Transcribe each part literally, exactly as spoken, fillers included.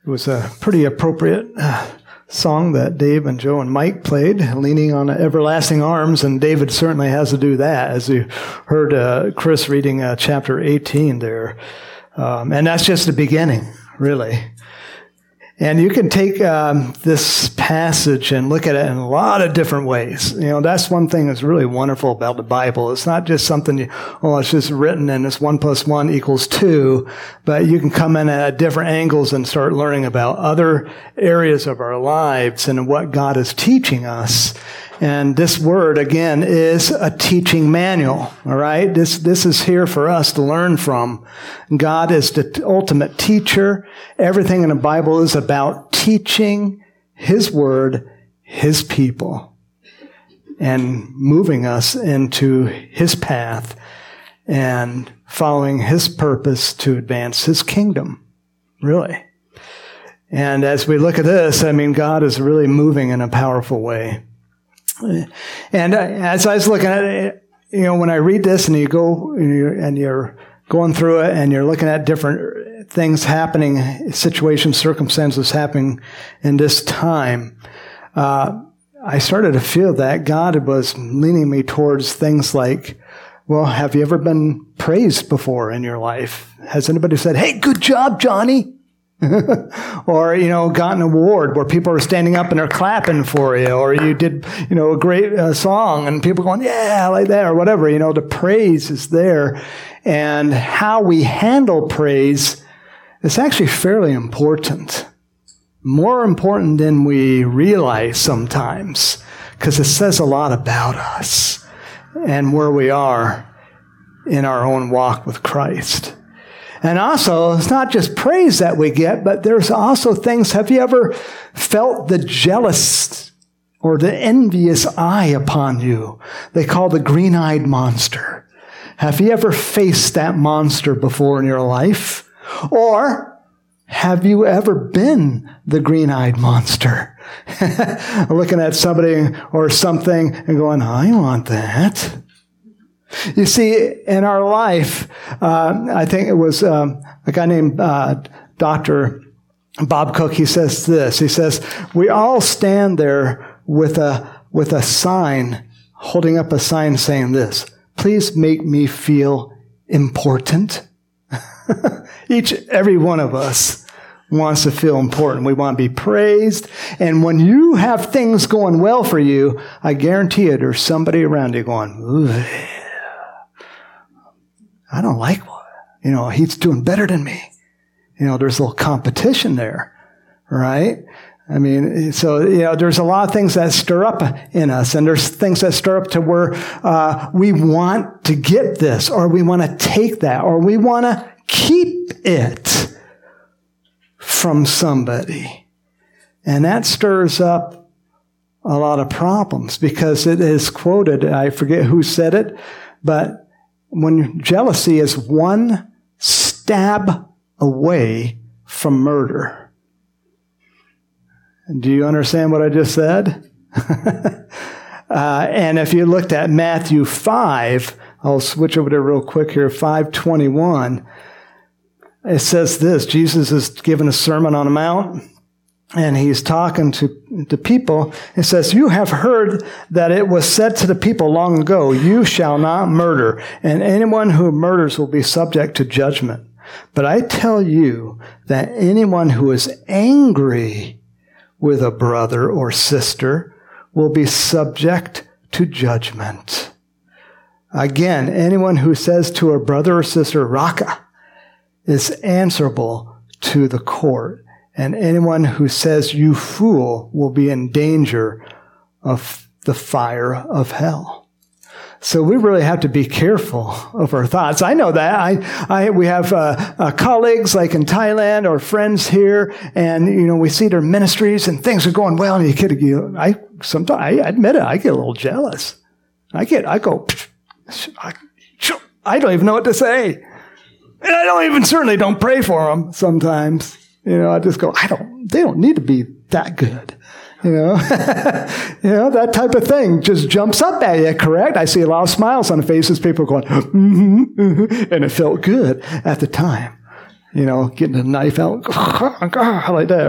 It was a pretty appropriate uh, song that Dave and Joe and Mike played, Leaning on Everlasting Arms, and David certainly has to do that, as you heard uh, Chris reading uh, chapter eighteen there. Um, and that's just the beginning, really. And you can take um, this passage and look at it in a lot of different ways. You know, that's one thing that's really wonderful about the Bible. It's not just something, you, oh, it's just written and it's one plus one equals two, but you can come in at different angles and start learning about other areas of our lives and what God is teaching us. And this word, again, is a teaching manual, all right? This this is here for us to learn from. God is the ultimate teacher. Everything in the Bible is about teaching His word, His people, and moving us into His path and following His purpose to advance His kingdom, really. And as we look at this, I mean, God is really moving in a powerful way. And as I was looking at it, you know, when I read this and you go and you're, and you're going through it and you're looking at different things happening, situations, circumstances happening in this time, uh, I started to feel that God was leaning me towards things like, well, have you ever been praised before in your life? Has anybody said, hey, good job, Johnny? Or, you know, got an award where people are standing up and they're clapping for you, or you did, you know, a great uh, song and people going, yeah, like that, or whatever. You know, the praise is there. And how we handle praise is actually fairly important. More important than we realize sometimes, because it says a lot about us and where we are in our own walk with Christ. And also, it's not just praise that we get, but there's also things. Have you ever felt the jealous or the envious eye upon you? They call the green-eyed monster. Have you ever faced that monster before in your life? Or have you ever been the green-eyed monster? Looking at somebody or something and going, I want that. You see, in our life, uh, I think it was um, a guy named uh, Doctor Bob Cook. He says this. He says, we all stand there with a with a sign, holding up a sign saying this, please make me feel important. Each, every one of us wants to feel important. We want to be praised. And when you have things going well for you, I guarantee you there's somebody around you going, ooh, I don't like what, you know, he's doing better than me. You know, there's a little competition there, right? I mean, so, you know, there's a lot of things that stir up in us, and there's things that stir up to where uh, we want to get this, or we want to take that, or we want to keep it from somebody. And that stirs up a lot of problems, because it is quoted, I forget who said it, but when jealousy is one stab away from murder. Do you understand what I just said? uh, and if you looked at Matthew five, I'll switch over there real quick here, five twenty-one. It says this, Jesus is giving a Sermon on the Mount, and he's talking to the people. It says, you have heard that it was said to the people long ago, you shall not murder, and anyone who murders will be subject to judgment. But I tell you that anyone who is angry with a brother or sister will be subject to judgment. Again, anyone who says to a brother or sister, Raka, is answerable to the court. And anyone who says, you fool, will be in danger of the fire of hell. So we really have to be careful of our thoughts. I know that. I, I, we have uh, uh, colleagues like in Thailand or friends here, and, you know, we see their ministries and things are going well, and you get, you, I, sometimes, I admit it, I get a little jealous. I get, I go, I, I don't even know what to say. And I don't even, certainly don't pray for them sometimes. You know, I just go, I don't, they don't need to be that good. You know, you know, that type of thing just jumps up at you, correct? I see a lot of smiles on the faces, people going, mm-hmm, mm-hmm, and it felt good at the time. you know, getting a knife out like that,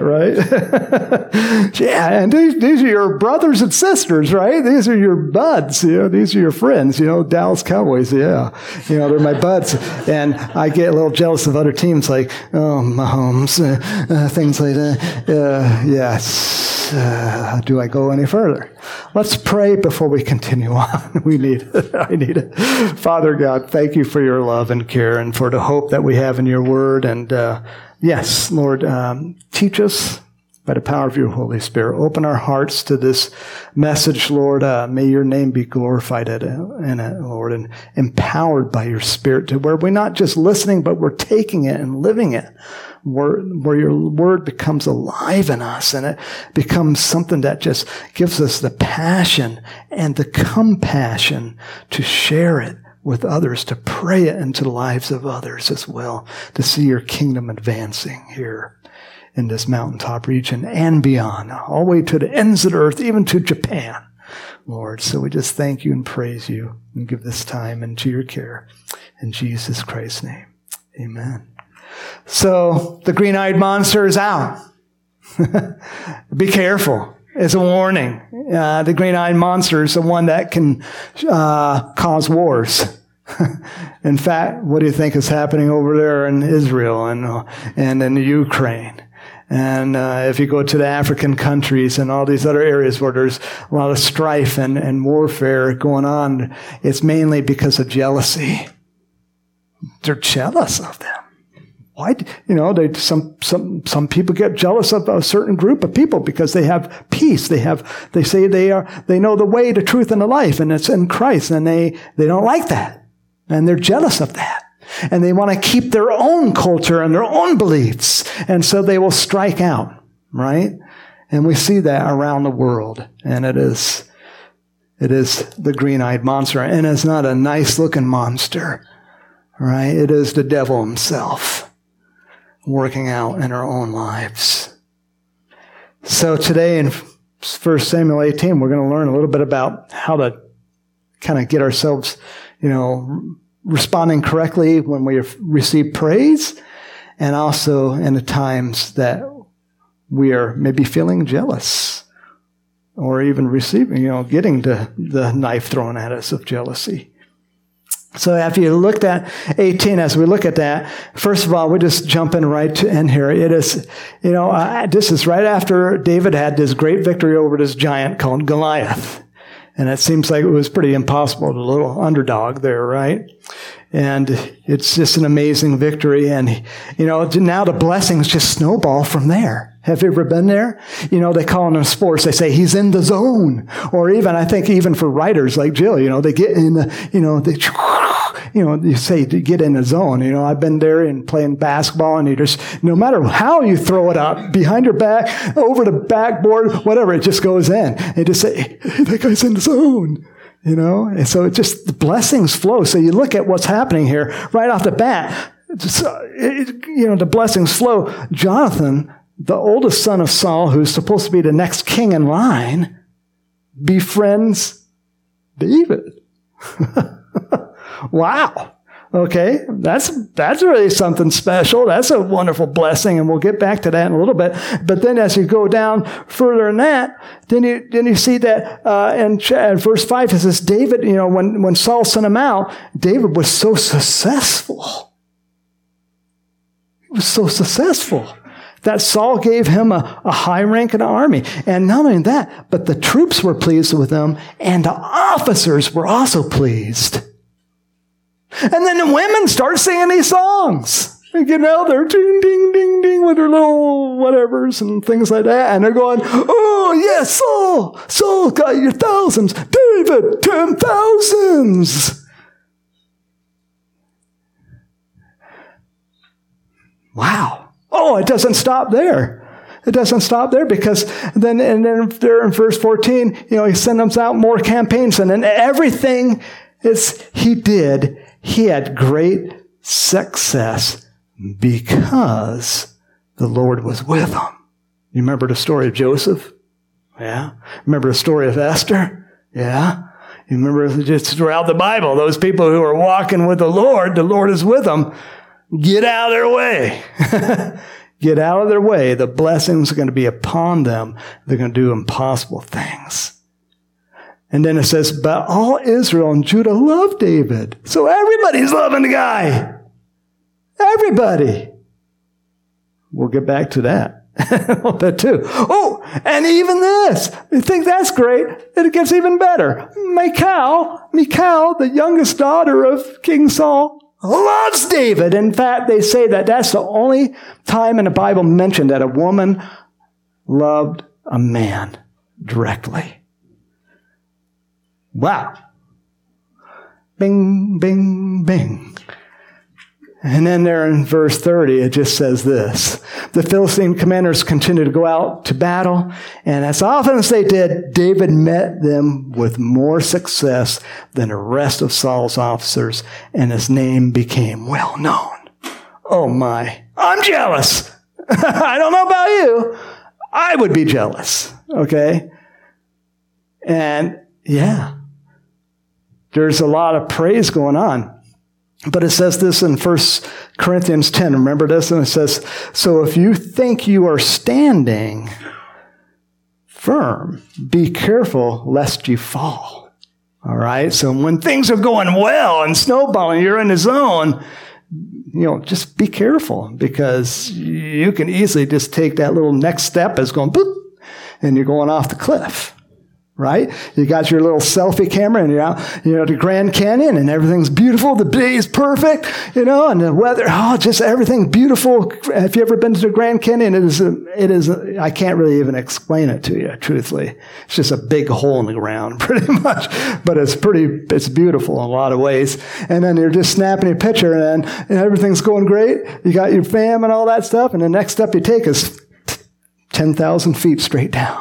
right? Yeah, and these, these are your brothers and sisters, right? These are your buds, you know, these are your friends, you know, Dallas Cowboys, yeah. You know, they're my buds. And I get a little jealous of other teams like, oh, Mahomes, uh, uh, things like that. Uh, yes. Uh, do I go any further? Let's pray before we continue on. We need it. I need it. Father God, thank you for your love and care and for the hope that we have in your word. And uh, yes, Lord, um, teach us by the power of your Holy Spirit. Open our hearts to this message, Lord. Uh, may your name be glorified in it, Lord, and empowered by your Spirit to where we're not just listening, but we're taking it and living it. Where, where your word becomes alive in us and it becomes something that just gives us the passion and the compassion to share it with others, to pray it into the lives of others as well, to see your kingdom advancing here in this mountaintop region and beyond, all the way to the ends of the earth, even to Japan, Lord. So we just thank you and praise you and give this time into your care. In Jesus Christ's name, amen. So the green-eyed monster is out. Be careful. It's a warning. Uh, the green-eyed monster is the one that can uh, cause wars. In fact, what do you think is happening over there in Israel and uh, and in Ukraine? And uh, if you go to the African countries and all these other areas where there's a lot of strife and, and warfare going on, it's mainly because of jealousy. They're jealous of them. Why? You know, they, some, some, some people get jealous of a certain group of people because they have peace. They have, they say they are, they know the way, the truth, and the life, and it's in Christ, and they, they don't like that. And they're jealous of that. And they want to keep their own culture and their own beliefs. And so they will strike out, right? And we see that around the world. And it is, it is the green-eyed monster. And it's not a nice-looking monster, right? It is the devil himself working out in our own lives. So today in First Samuel eighteen, we're going to learn a little bit about how to kind of get ourselves, you know, responding correctly when we receive praise, and also in the times that we are maybe feeling jealous or even receiving, you know, getting the, the knife thrown at us of jealousy. So after you looked at eighteen, as we look at that, first of all, we just jump in right to in here. It is, you know, uh, this is right after David had this great victory over this giant called Goliath. And it seems like it was pretty impossible, the little underdog there, right? And it's just an amazing victory. And, you know, now the blessings just snowball from there. Have you ever been there? You know, they call it in sports, they say he's in the zone. Or even, I think even for writers like Jill, you know, they get in the, you know, they, you know, you say to get in the zone. You know, I've been there and playing basketball, and you just, no matter how you throw it up, behind your back, over the backboard, whatever, it just goes in. And just say, hey, that guy's in the zone. You know, and so it just, the blessings flow. So you look at what's happening here right off the bat. Just, it, you know, the blessings flow. Jonathan, the oldest son of Saul, who's supposed to be the next king in line, befriends David. Wow. Okay, that's that's really something special. That's a wonderful blessing, and we'll get back to that in a little bit. But then, as you go down further in that, then you then you see that uh, in, in verse five it says, David. You know, when when Saul sent him out, David was so successful. He was so successful that Saul gave him a, a high rank in the army. And not only that, but the troops were pleased with him, and the officers were also pleased. And then the women start singing these songs. You know, they're ding, ding, ding, ding with their little whatevers and things like that. And they're going, oh, yes, Saul, Saul got your thousands. David, ten thousands. Wow. Oh, it doesn't stop there. It doesn't stop there, because then, and then there in verse fourteen, you know, he sends out more campaigns, and then everything is he did, he had great success because the Lord was with him. You remember the story of Joseph? Yeah. Remember the story of Esther? Yeah. You remember just throughout the Bible, those people who are walking with the Lord, the Lord is with them. get out of their way. Get out of their way. The blessings are going to be upon them. They're going to do impossible things. And then it says, but all Israel and Judah love David. So everybody's loving the guy. Everybody. We'll get back to that a little bit too. Oh, and even this. You think that's great? It gets even better. Michal, Michal, the youngest daughter of King Saul, loves David. In fact, they say that that's the only time in the Bible mentioned that a woman loved a man directly. Wow. Bing, bing, bing. And then there in verse thirty, it just says this. The Philistine commanders continued to go out to battle, and as often as they did, David met them with more success than the rest of Saul's officers, and his name became well known. Oh my, I'm jealous. I don't know about you. I would be jealous, okay? And yeah, there's a lot of praise going on. But it says this in First Corinthians ten. Remember this? And it says, so if you think you are standing firm, be careful lest you fall. All right? So when things are going well and snowballing, you're in the zone, you know, just be careful, because you can easily just take that little next step as going boop, and you're going off the cliff. Right? You got your little selfie camera and you're out, you know, to Grand Canyon and everything's beautiful. The day is perfect, you know, and the weather, oh, just everything's beautiful. Have you ever been to the Grand Canyon? It is, a, it is, a, I can't really even explain it to you, truthfully. It's just a big hole in the ground, pretty much. But it's pretty, it's beautiful in a lot of ways. And then you're just snapping a picture and, and everything's going great. You got your fam and all that stuff. And the next step you take is ten thousand feet straight down.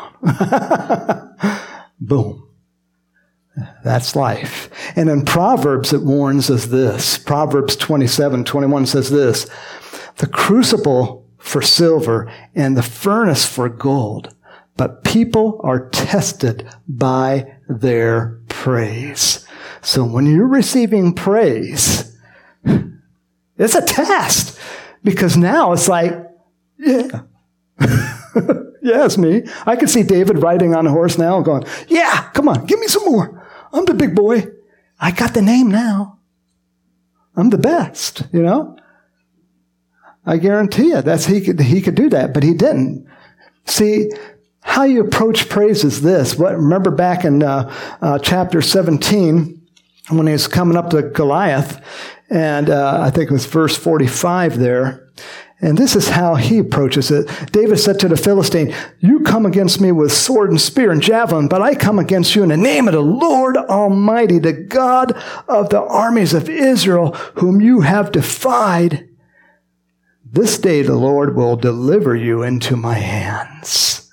Boom. That's life. And in Proverbs, it warns us this. Proverbs twenty-seven twenty-one says this, the crucible for silver and the furnace for gold, but people are tested by their praise. So when you're receiving praise, it's a test, because now it's like, yeah. Yeah, it's me. I can see David riding on a horse now going, yeah, come on, give me some more. I'm the big boy. I got the name now. I'm the best, you know? I guarantee you that's he could he could do that, but he didn't. See, how you approach praise is this. What, remember back in uh, uh, chapter seventeen, when he was coming up to Goliath, and uh, I think it was verse forty-five there, and this is how he approaches it. David said to the Philistine, you come against me with sword and spear and javelin, but I come against you in the name of the Lord Almighty, the God of the armies of Israel, whom you have defied. This day the Lord will deliver you into my hands.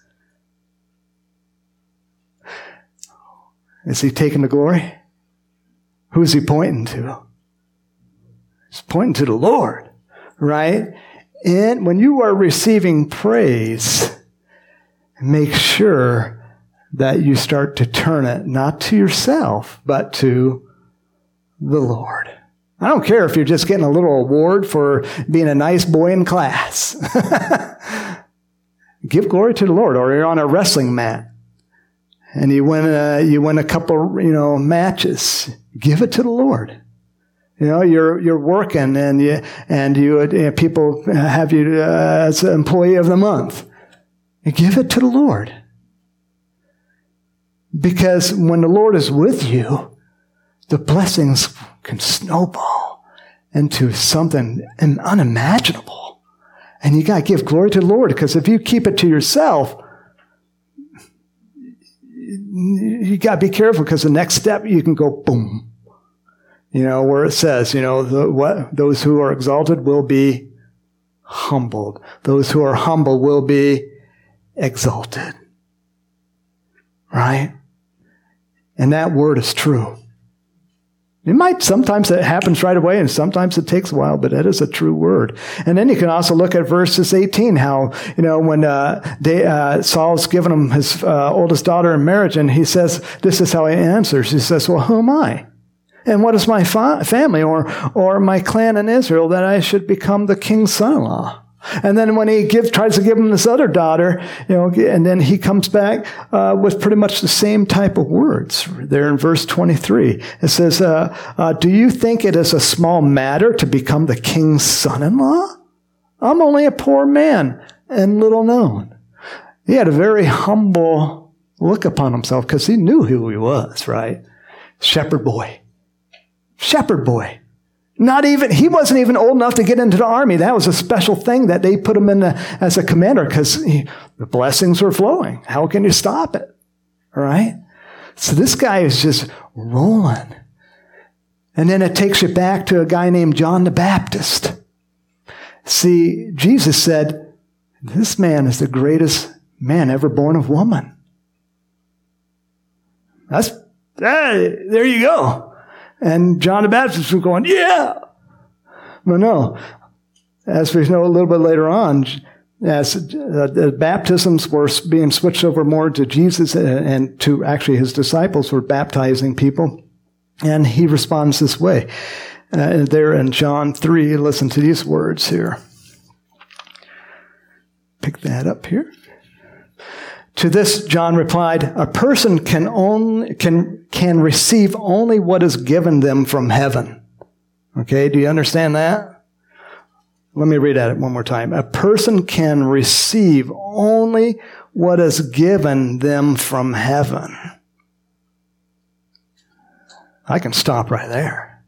Is he taking the glory? Who is he pointing to? He's pointing to the Lord, right? And when you are receiving praise, make sure that you start to turn it not to yourself, but to the Lord. I don't care if you're just getting a little award for being a nice boy in class. Give glory to the Lord. Or you're on a wrestling mat and you win a, you win a couple, you know, matches. Give it to the Lord. You know, you're you're working, and you and you, you know, people have you uh, as an employee of the month. You give it to the Lord, because when the Lord is with you, the blessings can snowball into something unimaginable, and you got to give glory to the Lord. Because if you keep it to yourself, you got to be careful, because the next step you can go boom. You know, where it says, you know, the, what, those who are exalted will be humbled. Those who are humble will be exalted. Right? And that word is true. It might, sometimes it happens right away, and sometimes it takes a while, but it is a true word. And then you can also look at verses eighteen, how, you know, when uh, they, uh, Saul's given him his uh, oldest daughter in marriage, and he says, this is how he answers. He says, well, who am I? And what is my fa- family or, or my clan in Israel that I should become the king's son-in-law? And then when he give, tries to give him this other daughter, you know, and then he comes back uh, with pretty much the same type of words. There in verse twenty-three, it says, uh, uh, do you think it is a small matter to become the king's son-in-law? I'm only a poor man and little known. He had a very humble look upon himself because he knew who he was, right? Shepherd boy. Shepherd boy. Not even, he wasn't even old enough to get into the army. That was a special thing that they put him in the, as a commander because the blessings were flowing. How can you stop it? All right? So this guy is just rolling. And then it takes you back to a guy named John the Baptist. See, Jesus said, this man is the greatest man ever born of woman. That's, hey, there you go. And John the Baptist was going, yeah. But no, as we know a little bit later on, as uh, the baptisms were being switched over more to Jesus and to actually his disciples were baptizing people. And he responds this way. Uh, there in John three, listen to these words here. Pick that up here. To this, John replied, a person can only, can, can receive only what is given them from heaven. Okay, do you understand that? Let me read it one more time. A person can receive only what is given them from heaven. I can stop right there.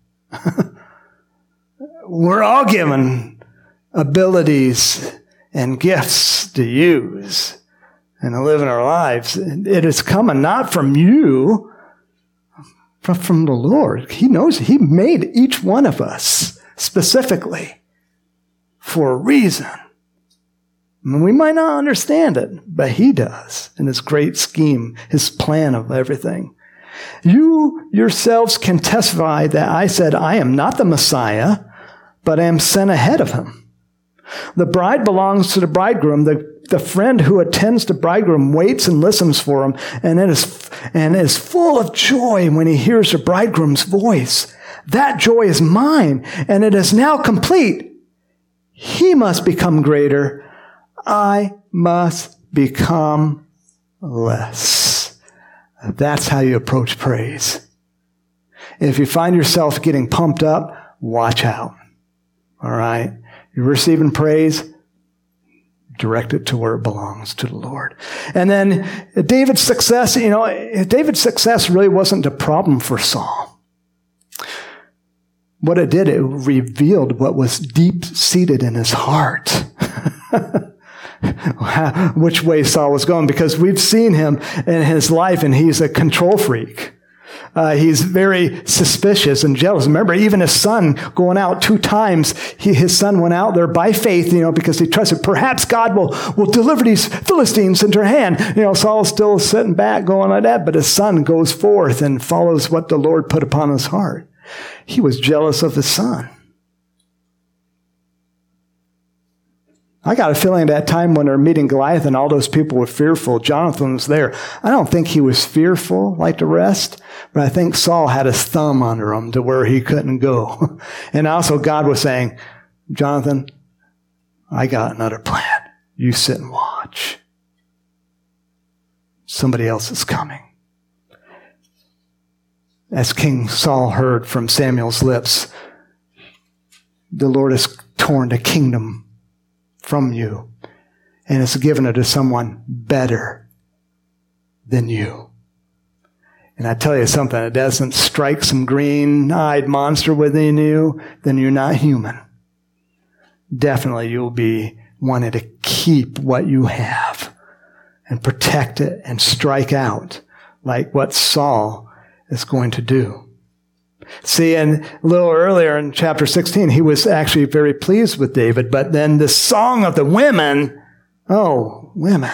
We're all given abilities and gifts to use and to live in our lives. It is coming not from you, but from the Lord. He knows He made each one of us specifically for a reason. And we might not understand it, but He does in His great scheme, His plan of everything. You yourselves can testify that I said, I am not the Messiah, but I am sent ahead of Him. The bride belongs to the bridegroom. The, the friend who attends the bridegroom waits and listens for him and is, and is full of joy when he hears the bridegroom's voice. That joy is mine, and it is now complete. He must become greater. I must become less. That's how you approach praise. If you find yourself getting pumped up, watch out. All right? You're receiving praise, direct it to where it belongs, to the Lord. And then David's success, you know, David's success really wasn't a problem for Saul. What it did, it revealed what was deep-seated in his heart. Which way Saul was going, because we've seen him in his life, and he's a control freak. Uh, he's very suspicious and jealous. Remember, even his son going out two times, he, his son went out there by faith, you know, because he trusted perhaps God will, will deliver these Philistines into her hand. You know, Saul's still sitting back going like that, but his son goes forth and follows what the Lord put upon his heart. He was jealous of his son. I got a feeling at that time when they're meeting Goliath and all those people were fearful, Jonathan was there. I don't think he was fearful like the rest, but I think Saul had his thumb under him to where he couldn't go. And also God was saying, Jonathan, I got another plan. You sit and watch. Somebody else is coming. As King Saul heard from Samuel's lips, the Lord has torn the kingdom from you, and it's given it to someone better than you. And I tell you something, it doesn't strike some green-eyed monster within you, then you're not human. Definitely you'll be wanting to keep what you have and protect it and strike out like what Saul is going to do. See, and a little earlier in chapter sixteen, he was actually very pleased with David, but then the song of the women, oh, women.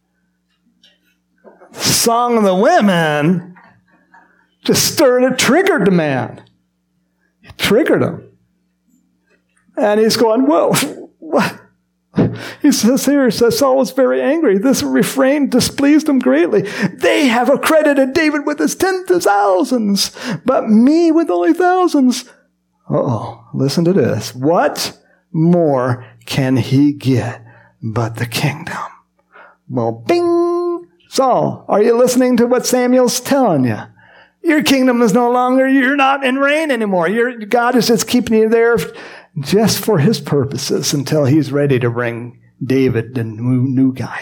The song of the women just stirred, it triggered the man. It triggered him. And he's going, whoa, what? He says here, he says, Saul was very angry. This refrain displeased him greatly. They have accredited David with his tens of thousands, but me with only thousands. Uh-oh, listen to this. What more can he get but the kingdom? Well, bing! Saul, are you listening to what Samuel's telling you? Your kingdom is no longer, you're not in reign anymore. Your God is just keeping you there just for his purposes until he's ready to bring David, the new, new guy,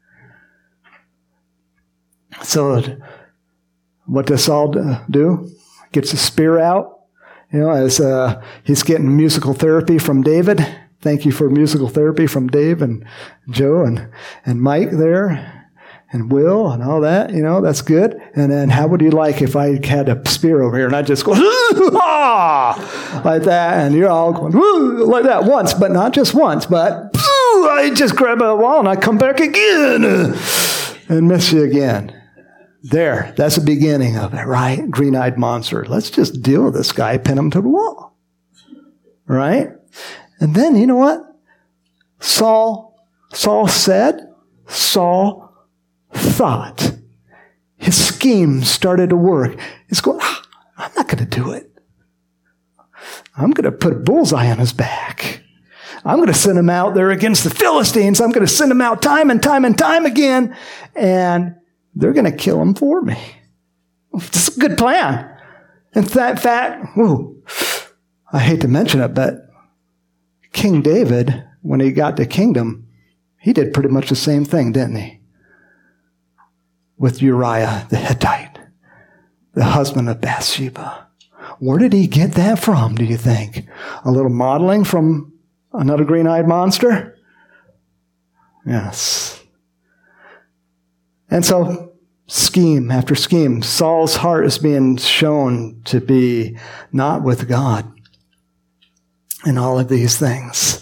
in. So what does Saul do? Gets his spear out. You know, as uh, he's getting musical therapy from David. Thank you for musical therapy from Dave and Joe and, and Mike there. And Will and all that, you know, that's good. And then how would you like if I had a spear over here and I just go, ah, like that, and you're all going, woo, like that once, but not just once, but I just grab a wall and I come back again and miss you again. There, that's the beginning of it, right? Green-eyed monster. Let's just deal with this guy, pin him to the wall, right? And then, you know what? Saul, Saul said, Saul thought. His scheme started to work. He's going, ah, I'm not going to do it. I'm going to put a bullseye on his back. I'm going to send him out there against the Philistines. I'm going to send him out time and time and time again, and they're going to kill him for me. This is a good plan. In that fact, ooh, I hate to mention it, but King David, when he got the kingdom, he did pretty much the same thing, didn't he? With Uriah the Hittite, the husband of Bathsheba. Where did he get that from, do you think? A little modeling from another green-eyed monster? Yes. And so, scheme after scheme. Saul's heart is being shown to be not with God in all of these things.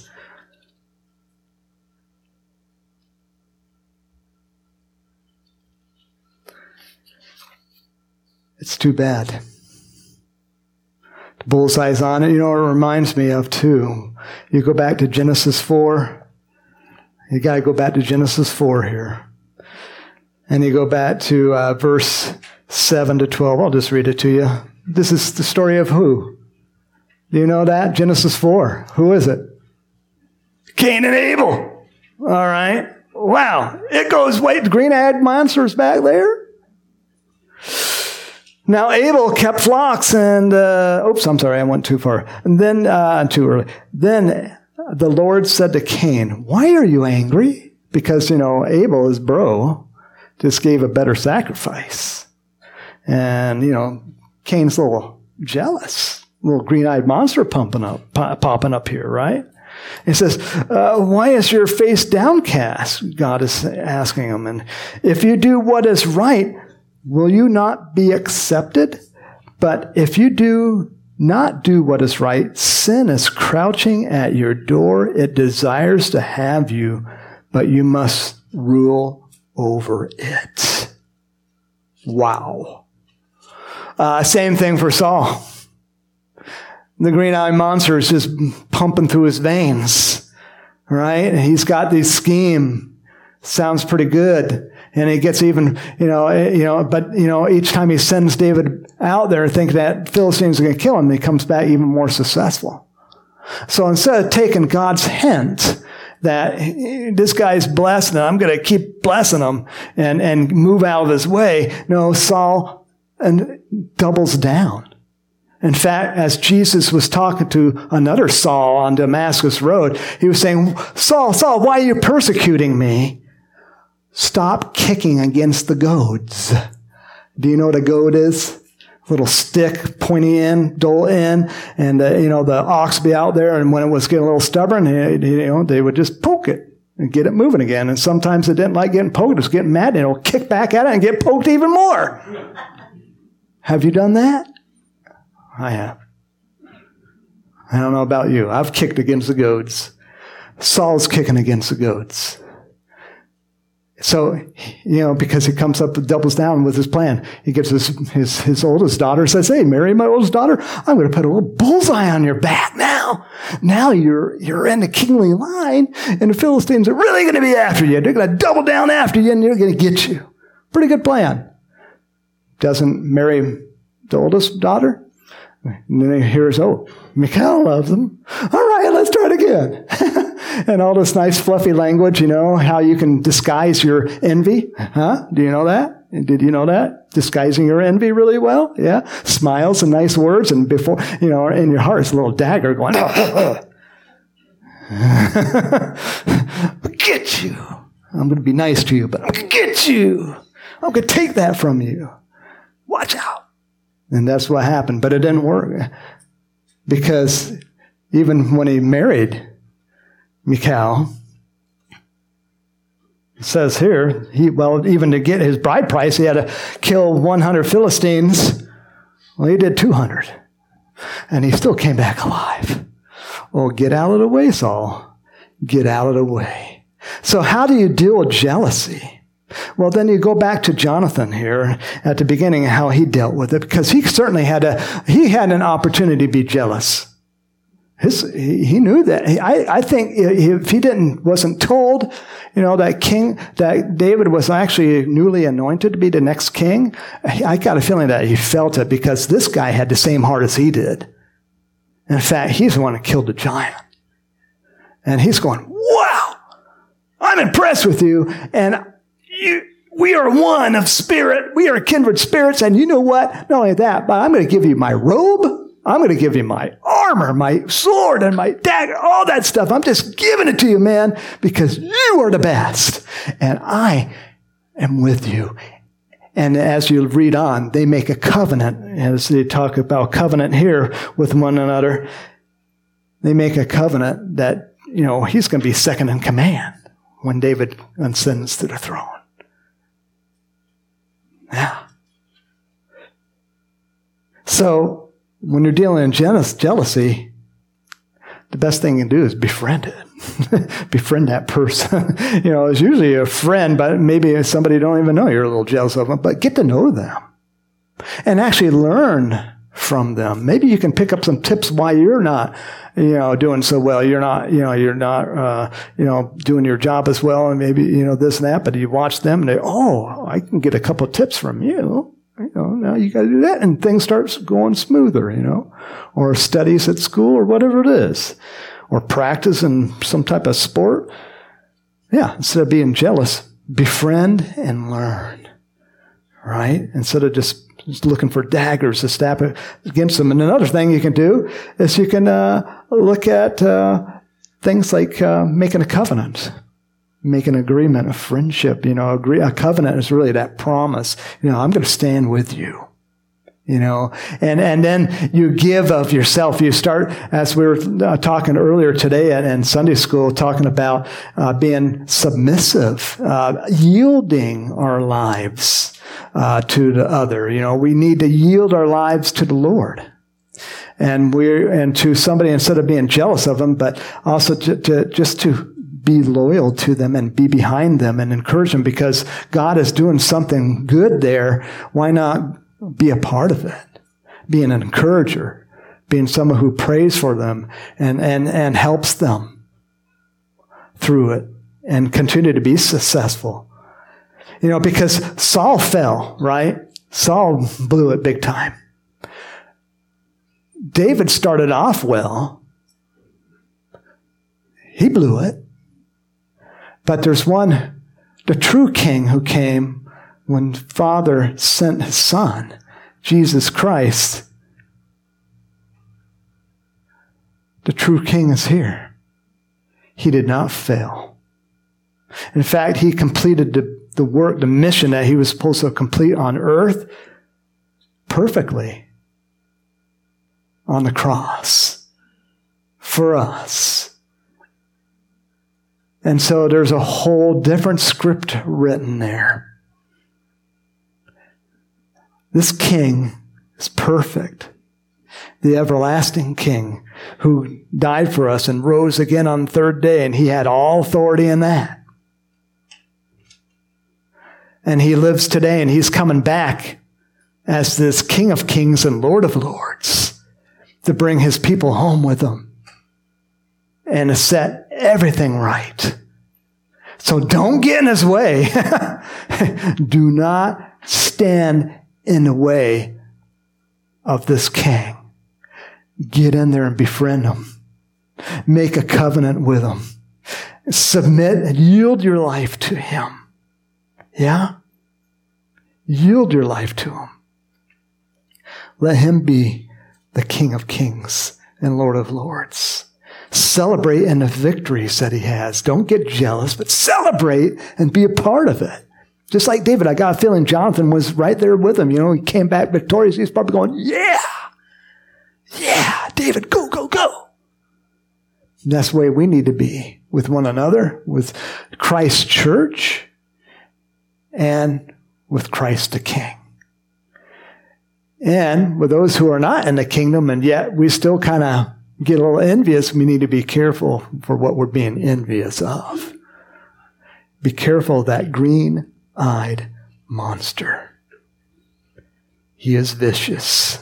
It's too bad. The bullseye's on it. You know what it reminds me of, too? You go back to Genesis four. You got to go back to Genesis four here. And you go back to uh, verse seven to twelve. I'll just read it to you. This is the story of who? Do you know that? Genesis four. Who is it? Cain and Abel. All right. Wow. It goes, wait, the green-eyed monster's back there? Now Abel kept flocks and, uh, oops, I'm sorry, I went too far. And then, uh, too early. Then the Lord said to Cain, why are you angry? Because, you know, Abel, his bro, just gave a better sacrifice. And, you know, Cain's a little jealous. Little green-eyed monster pumping up, pop, popping up here, right? He says, uh, why is your face downcast? God is asking him. And if you do what is right, will you not be accepted? But if you do not do what is right, sin is crouching at your door. It desires to have you, but you must rule over it. Wow. Uh, same thing for Saul. The green-eyed monster is just pumping through his veins, right? He's got this scheme. Sounds pretty good. And he gets even, you know, you know, but, you know, each time he sends David out there thinking that Philistines are going to kill him, he comes back even more successful. So instead of taking God's hint that this guy's blessed and I'm going to keep blessing him and, and move out of his way, no, Saul and doubles down. In fact, as Jesus was talking to another Saul on Damascus Road, he was saying, Saul, Saul, why are you persecuting me? Stop kicking against the goads. Do you know what a goad is? A little stick, pointy end, dull end, and uh, you know the ox be out there, and when it was getting a little stubborn, you know they would just poke it and get it moving again. And sometimes it didn't like getting poked; it was getting mad, and it'll kick back at it and get poked even more. Have you done that? I have. I don't know about you. I've kicked against the goads. Saul's kicking against the goads. So, you know, because he comes up and doubles down with his plan. He gets his, his, his oldest daughter, says, hey, marry my oldest daughter. I'm going to put a little bullseye on your back now. Now you're, you're in the kingly line, and the Philistines are really going to be after you. They're going to double down after you, and they're going to get you. Pretty good plan. Doesn't marry the oldest daughter. And then he hears, oh, Michal loves him. All right, let's try it again. And all this nice fluffy language, you know, how you can disguise your envy. Huh? Do you know that? Did you know that? Disguising your envy really well? Yeah. Smiles and nice words, and before, you know, in your heart is a little dagger going, I'll get you. I'm going to be nice to you, but I'm going to get you. I'm going to take that from you. Watch out. And that's what happened. But it didn't work. Because even when he married Michal, it says here, he, well, even to get his bride price, he had to kill one hundred Philistines. Well, he did two hundred. And he still came back alive. Oh, get out of the way, Saul. Get out of the way. So how do you deal with jealousy? Well, then you go back to Jonathan here at the beginning, how he dealt with it, because he certainly had a, he had an opportunity to be jealous. His, he, he knew that. I, I think if he didn't, wasn't told, you know, that king, that David was actually newly anointed to be the next king, I got a feeling that he felt it because this guy had the same heart as he did. In fact, he's the one that killed the giant. And he's going, wow, I'm impressed with you. And You, we are one of spirit. We are kindred spirits. And you know what? Not only that, but I'm going to give you my robe. I'm going to give you my armor, my sword, and my dagger, all that stuff. I'm just giving it to you, man, because you are the best. And I am with you. And as you read on, they make a covenant. As they talk about covenant here with one another, they make a covenant that, you know, he's going to be second in command when David ascends to the throne. Yeah. So, when you're dealing in jealousy, the best thing you can do is befriend it. Befriend that person. You know, it's usually a friend, but maybe somebody you don't even know you're a little jealous of them, but get to know them. And actually learn from them. Maybe you can pick up some tips why you're not, you know, doing so well. You're not, you know, you're not, uh, you know, doing your job as well, and maybe, you know, this and that, but you watch them and they, oh, I can get a couple of tips from you. You know, now you got to do that, and things start going smoother, you know, or studies at school or whatever it is, or practice in some type of sport. Yeah, instead of being jealous, befriend and learn, right? Instead of just Just looking for daggers to stab against them. And another thing you can do is you can uh, look at uh, things like uh, making a covenant, make an agreement, a friendship. You know, agree, a covenant is really that promise. You know, I'm going to stand with you. You know, and and then you give of yourself. You start, as we were uh, talking earlier today in, in Sunday school, talking about uh, being submissive, uh, yielding our lives Uh, to the other. You know, we need to yield our lives to the Lord. And we're, and to somebody, instead of being jealous of them, but also to, to just to be loyal to them and be behind them and encourage them, because God is doing something good there. Why not be a part of it? Being an encourager, being someone who prays for them and, and, and helps them through it and continue to be successful. You know, because Saul fell, right? Saul blew it big time. David started off well. He blew it. But there's one, the true king who came when Father sent his Son, Jesus Christ. The true king is here. He did not fail. In fact, he completed the the work, the mission that he was supposed to complete on earth perfectly on the cross for us. And so there's a whole different script written there. This king is perfect. The everlasting king who died for us and rose again on the third day, and he had all authority in that. And he lives today, and he's coming back as this King of Kings and Lord of Lords to bring his people home with him and to set everything right. So don't get in his way. Do not stand in the way of this king. Get in there and befriend him. Make a covenant with him. Submit and yield your life to him. Yeah? Yield your life to him. Let him be the King of Kings and Lord of Lords. Celebrate in the victories that he has. Don't get jealous, but celebrate and be a part of it. Just like David, I got a feeling Jonathan was right there with him. You know, he came back victorious. He's probably going, yeah, yeah, David, go, go, go. And that's the way we need to be with one another, with Christ's church, and with Christ the King. And with those who are not in the kingdom, and yet we still kind of get a little envious, we need to be careful for what we're being envious of. Be careful of that green-eyed monster. He is vicious.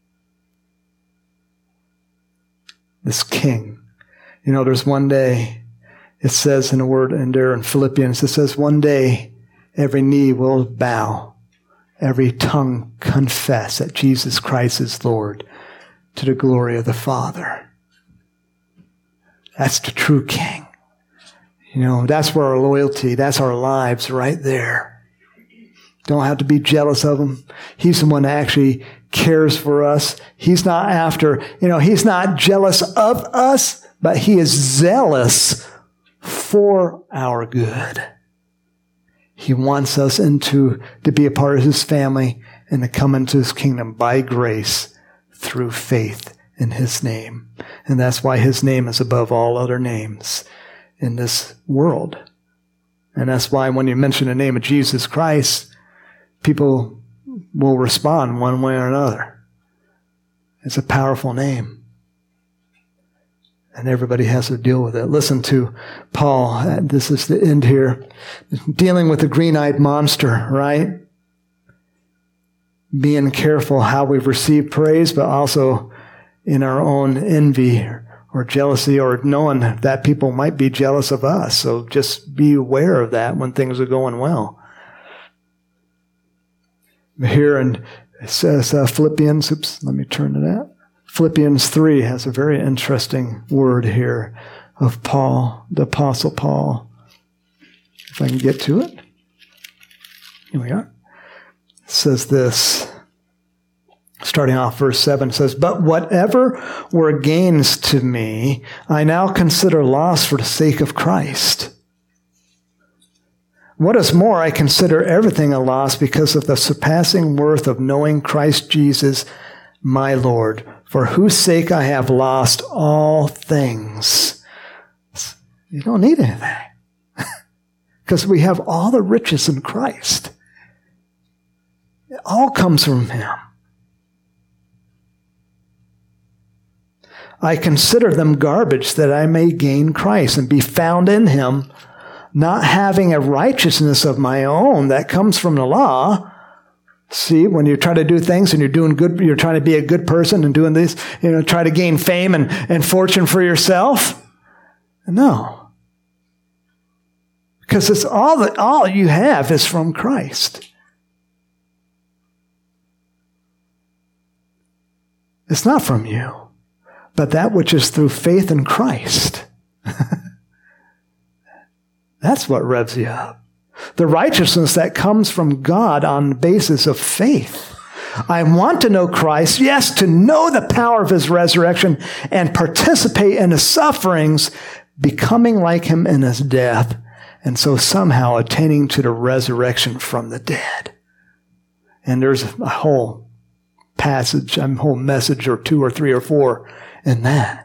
This king. You know, there's one day, it says in the word in there in Philippians, it says one day every knee will bow, every tongue confess that Jesus Christ is Lord, to the glory of the Father. That's the true king. You know, that's where our loyalty, that's our lives right there. Don't have to be jealous of him. He's the one that actually cares for us. He's not after, you know, he's not jealous of us, but he is zealous for our good. He wants us into to be a part of his family and to come into his kingdom by grace through faith in his name. And that's why his name is above all other names in this world. And that's why when you mention the name of Jesus Christ, people will respond one way or another. It's a powerful name. And everybody has to deal with it. Listen to Paul. This is the end here. Dealing with the green-eyed monster, right? Being careful how we've received praise, but also in our own envy or jealousy, or knowing that people might be jealous of us. So just be aware of that when things are going well. Here in it says uh, Philippians, oops, let me turn to that. Philippians three has a very interesting word here of Paul, the Apostle Paul. If I can get to it. Here we are. It says this, starting off verse seven, it says, "But whatever were gains to me, I now consider loss for the sake of Christ. What is more, I consider everything a loss because of the surpassing worth of knowing Christ Jesus, my Lord, for whose sake I have lost all things." You don't need anything. Because we have all the riches in Christ. It all comes from him. "I consider them garbage that I may gain Christ and be found in him, not having a righteousness of my own that comes from the law." See, when you try to do things and you're doing good, you're trying to be a good person and doing this, you know, try to gain fame and, and fortune for yourself. No. Because it's all that all you have is from Christ. It's not from you, but that which is through faith in Christ. That's what revs you up. The righteousness that comes from God on the basis of faith. I want to know Christ, yes, to know the power of his resurrection and participate in his sufferings, becoming like him in his death, and so somehow attaining to the resurrection from the dead. And there's a whole passage, a whole message or two or three or four in that.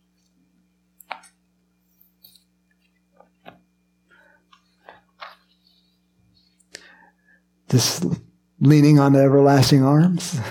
This leaning on the everlasting arms.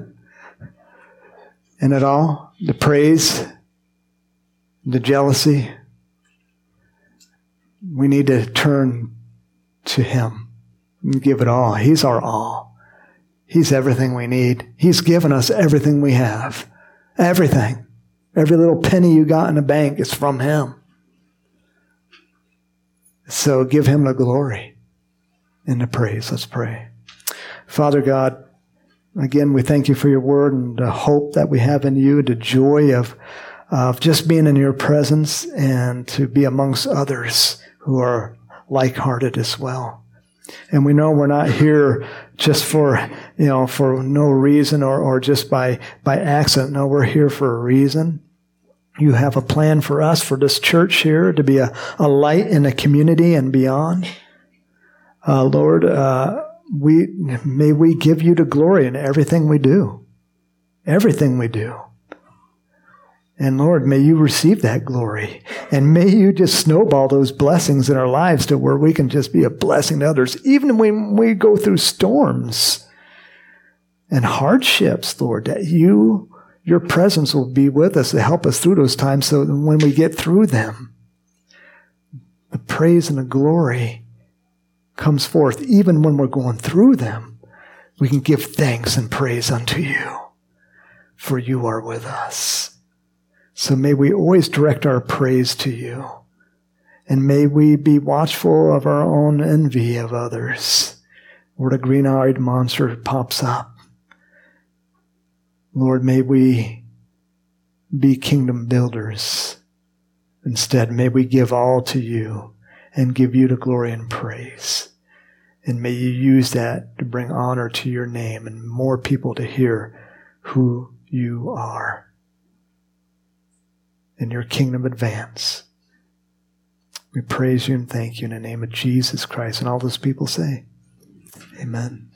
And it all, the praise, the jealousy, we need to turn to him Give it all. He's our all. He's everything we need. He's given us everything we have. Everything. Every little penny you got in the bank is from Him. So give Him the glory and the praise. Let's pray. Father God, again, we thank You for Your word and the hope that we have in You, the joy of, of just being in Your presence and to be amongst others who are like-hearted as well. And we know we're not here just for, you know, for no reason or, or just by, by accident. No, we're here for a reason. You have a plan for us, for this church here, to be a, a light in the community and beyond. Uh, Lord, uh, we, may we give You the glory in everything we do. Everything we do. And Lord, may You receive that glory. And may You just snowball those blessings in our lives to where we can just be a blessing to others, even when we go through storms and hardships, Lord, that You, Your presence will be with us to help us through those times, so that when we get through them, the praise and the glory comes forth. Even when we're going through them, we can give thanks and praise unto You, for You are with us. So may we always direct our praise to You. And may we be watchful of our own envy of others, where the green-eyed monster pops up. Lord, may we be kingdom builders. Instead, may we give all to You and give You the glory and praise. And may You use that to bring honor to Your name and more people to hear who You are. And Your kingdom advance. We praise You and thank You in the name of Jesus Christ. And all those people say, amen.